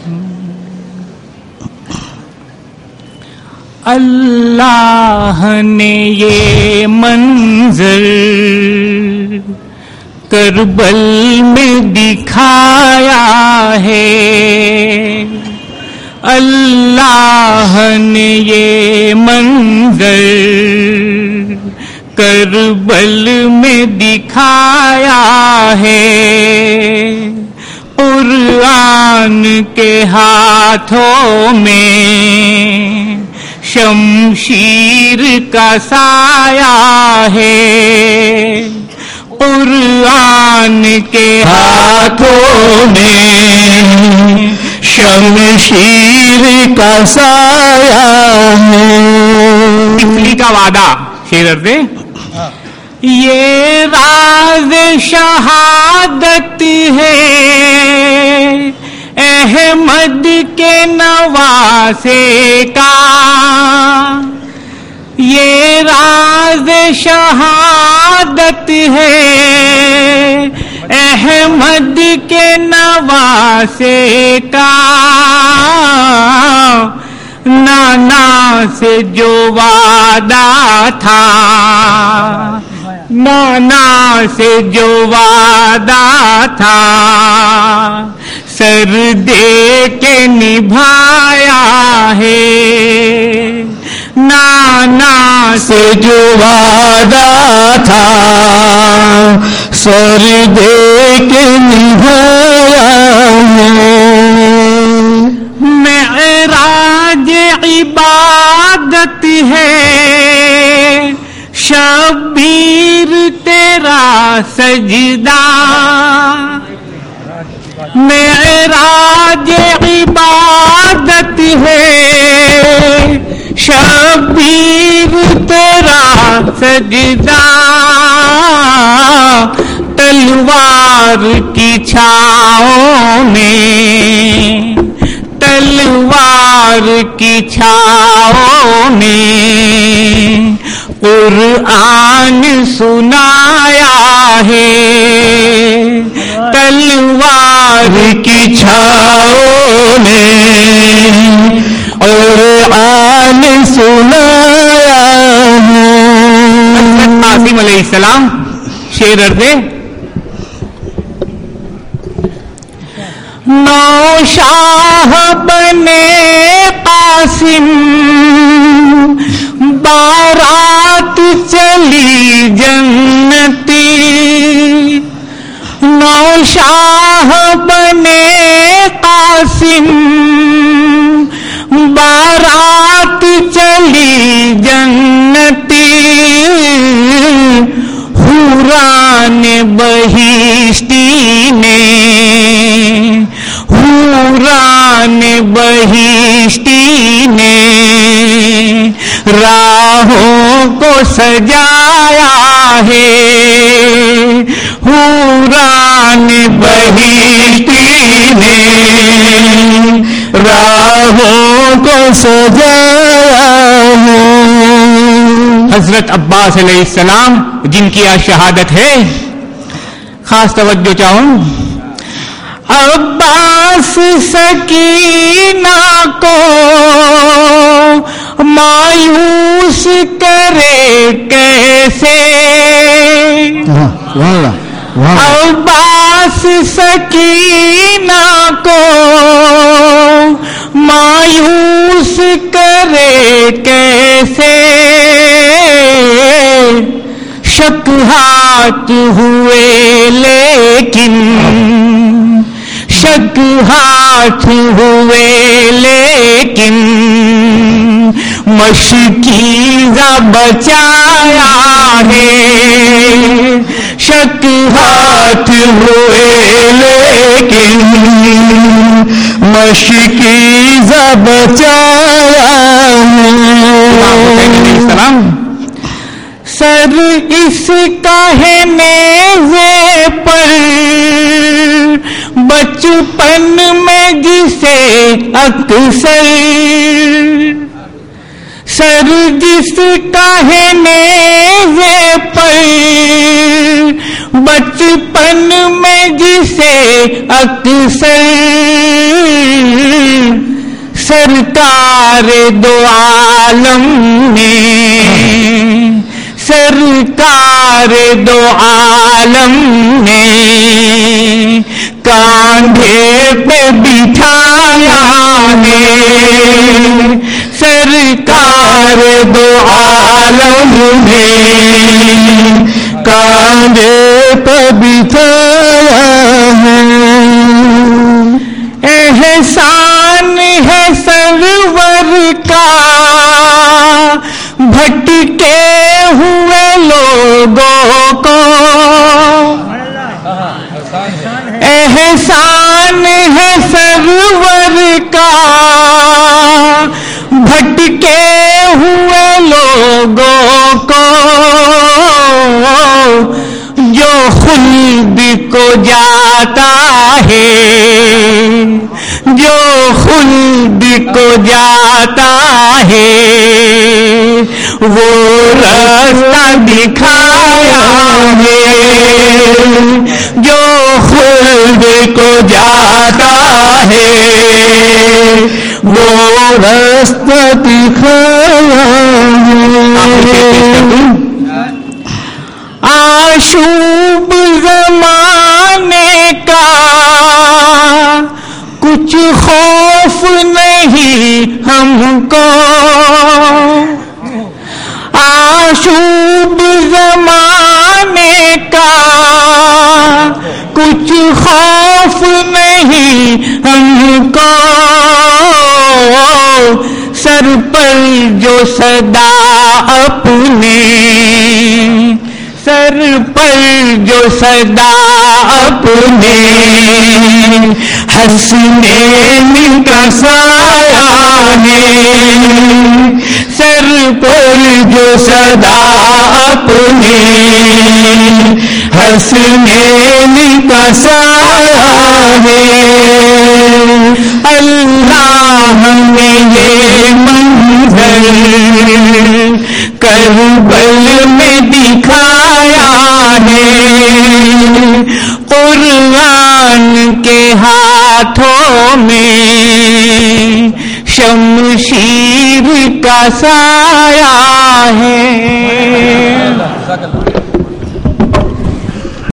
اللہ نے یہ منظر کربل میں دکھایا ہے، اللہ نے یہ منظر کربل میں دکھایا ہے، قرآن کے ہاتھوں میں شمشیر کا سایہ ہے، قرآن کے ہاتھوں میں شمشیر کا سایہ ہے۔ تفلی کا وعدہ شعر سے یہ راز شہادت ہے احمد کے نواسے کا، یہ راز شہادت ہے احمد کے نواسے کا، نانا سے جو وعدہ تھا، نانا سے جو وعدہ تھا سر دے کے نبھایا ہے، نانا سے جو وعدہ تھا سر دے کے نبھایا ہے۔ معراج عبادت ہے شبیر تیرا سجدہ، معراج عبادت ہے شبیر تیرا سجدہ، تلوار کی چھاؤں میں، تلوار کی چھاؤں میں قرآن سنایا ہے، تلوار کی چھاؤں میں قرآن سنایا ہے۔ قاسم علیہ السلام شعر دے نو شاہ بنے قاسم بارات چلی جنتی، نو شاہ بنے قاسم بارات چلی جنتی، حوران بہشتی نے، حوران بہشتی نے راہوں کو سجایا ہے، حوران بہشتی نے راہوں کو سجایا ہے۔ حضرت عباس علیہ السلام جن کی آج شہادت ہے، خاص توجہ چاہوں، عباس سکینہ کو مایوس کرے کیسے، عباس سکینہ کو مایوس کرے کیسے، شک ہاتھ ہوئے لیکن، شک ہاتھ ہوئے لیکن مشکیزہ بچایا ہے، شک ہاتھ ہوئے لیکن مشکیزہ بچایا ہے۔ سر اس کہنے پر بچپن میں جسے اکثر، سر جس کہنے پر بچپن میں جسے اکثر سرکار دو عالم نے، سرکار دو عالم نے کاندھے پہ بٹھایا ہے، سرکار دو عالم نے کاندھے پہ بٹھایا ہے۔ احسان ہے سرور کا بھٹکے ہوئے لوگوں کو، احسان ہے سرور کا بھٹکے ہوئے لوگوں کو، جو خلد کو جاتا ہے، جو خلد کو جاتا ہے، وہ راستہ دکھایا ہے، جو خلد کو جاتا ہے، وہ راستہ دکھایا ہے۔ آشوب زمانے کا کچھ خوف نہیں ہم کو، آشوب زمانے کا کچھ خوف نہیں ہم کو، سر پر جو صدا اپنے، سر پر جو صدا اپنے حسنین کا سایہ ہے، سر پر جو صدا اپنے حسنین کا سایہ ہے۔ اللہ نے یہ منظر کربل میں دکھایا ہے، قرآن کے ہاتھوں میں شمشیر کا سایہ ہے۔